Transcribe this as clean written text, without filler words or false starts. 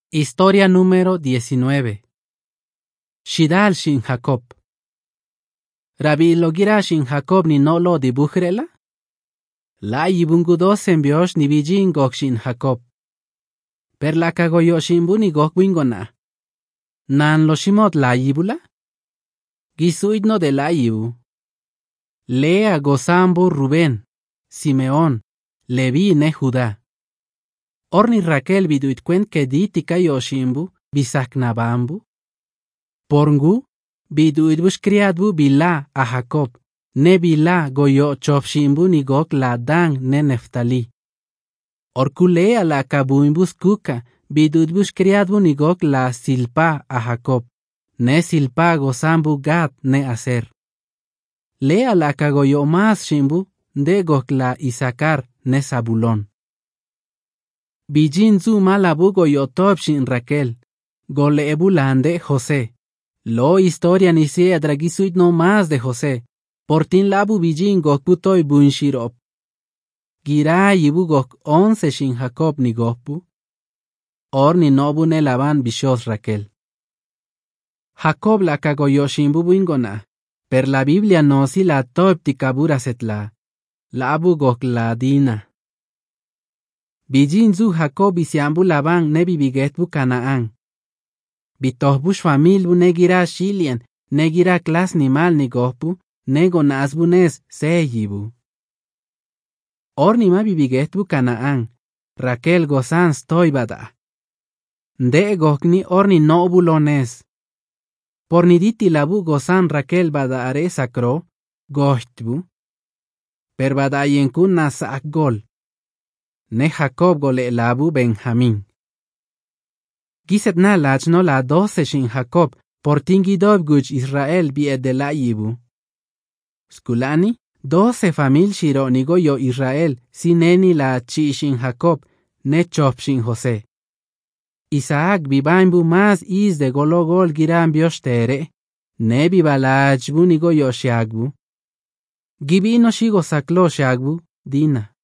Historia número 19. Shidal shin Jacob. Rabbi logira shin Jacob ni no lo dibuhrela? La yibungudos envios ni bijin gok shin Jacob. Per la kagoyo shimbu ni gok wingona. Nan lo shimot la yibula? Gisuidno de la yibu. Lea gozambu Rubén, Simeón, Leví ne Judá. Orni Raquel biduitkwen kediti yoshimbu bisaknabambu. Porngu biduitbush kriadbu bila a Jacob, ne bila goyo chopshimbu ni gok la Dan ne Neftali. Orkulea la kabuimbus kuka biduitbush kriadbu ni gok la Silpa a Jacob, ne Silpa gozambu Gad ne Aser. Lea la kagoyo mas shimbu de gok la Isakar ne Zabulón. Bijin zu malabu goyo topshin Raquel, gole ebulande José. Lo historia ni se adragisuit no más de José, portin labu bijin gok putoy bunshirop. Gira yibu gok 11 shin Jacob ni gokpu. Or ni nobu ne laban bishos Raquel. Jacob la kagoyo shimbu buingona, per la Biblia no si la topti kabura setla. Labu gok la dina. Bijin zu Jacob isiambu laban ne bibigetbu Canaán. Bitohbush familbu ne gira shilian, ne gira klas ni mal ni gohpu, ne gonasbu nes seyibu. Or ni ma bibigetbu Canaán, Raquel gozan stoy bada. De gokni or ni nobu lones. Por ni diti labu gozan Raquel bada are sakro, gohtbu. Per bada yenkun nasak gol. Ne Jacob gole labu Benjamín. Giset na lachno la 12 shin Jacob, por tingidob guch Israel bi edela yibu. Skulani, 12 famil shiro ni goyo Israel, si neni la chi shin Jacob, ne chop shin José. Isaac bibaimbu mas is de gologol giran biostere, ne bibalachbu ni goyo shagbu. Gibino shigo saklo shagbu, dina.